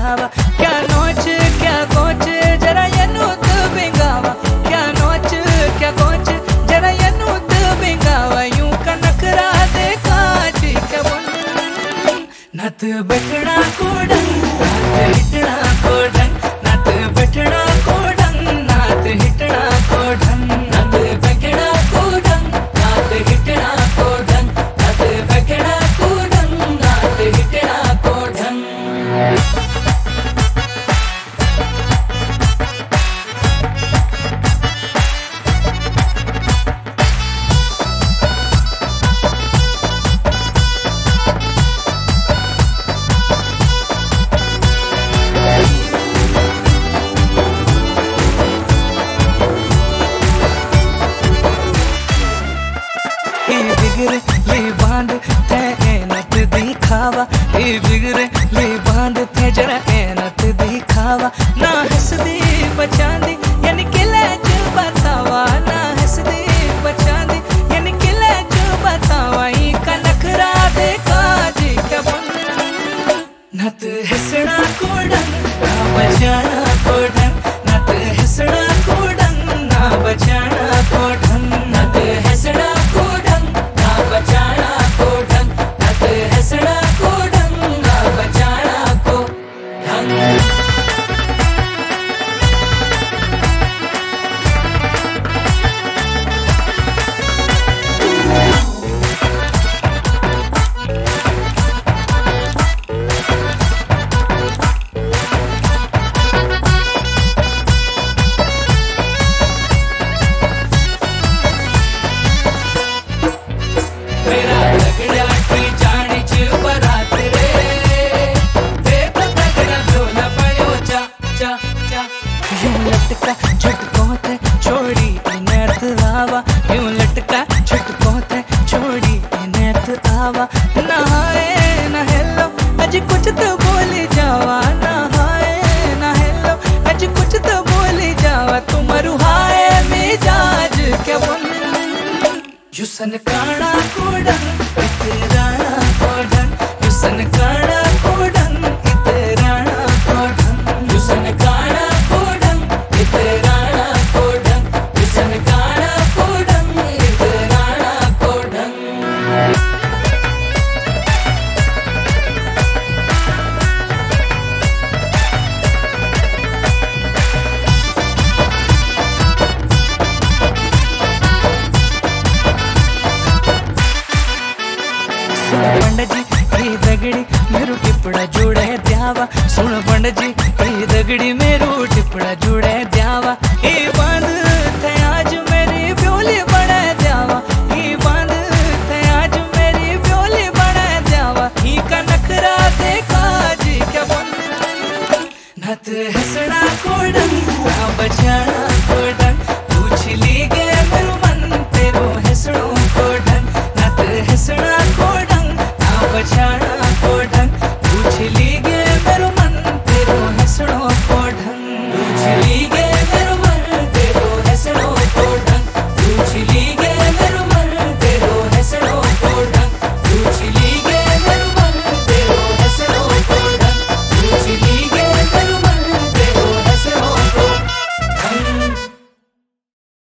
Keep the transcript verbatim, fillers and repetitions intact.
बिंगावा क्या नोच क्या कोच जरा ये नूत बिंगावा क्या नोच क्या कोच जरा ये नूत बिंगावा यूं का नखरा देखा जी क्या बोल नत बैठना कोडन नात हिटना कोडन नत बैठना कोडन नात हिटना कोडन नत बैठना कोडन नात हिटना कोडन नत बैठना कोडन नात हिटना कोडन बिगड़े ये बांध थे एनत दिखावा ये बिगड़े ये बांध थे जरा एनत दिखावा ना हंसदी बचांदी यानी किले जो बतावा ना हंसदी बचांदी यानी किले जो बतावा ई का नखरा देखा जी क्या बन नत हंसना कोडन ना बचाना कोडन नत हंसना कोडन ना बचाना कोडन नत हंसना कोडन ना बचाना कोडन नत हंसना कोडन ना बचाना कोडन मेरा लगड़ा की जानी च बरात रे देखो तगड़ा ढोला पड़ो चा चा चा यूं लटका झटकों थे छोड़ी इनत आवा यूं लटका झटकों थे छोड़ी इनत आवा ना हाय ना हेलो अज कुछ तो बोली जावा ना हाय ना हेलो अज कुछ तो बोली जावा तुम्हारू हाय मिजाज क्या बन युसन काड़ा कोडन इतराना कोडन युसन काड़ा कोडन इतराना कोडन युसन काड़ा कोडन इतराना कोडन युसन काड़ा कोडन इतराना कोडन पंडजी ये दगड़ी मेरू टिपड़ा जोड़े द्यावा सुन पंडजी ये दगड़ी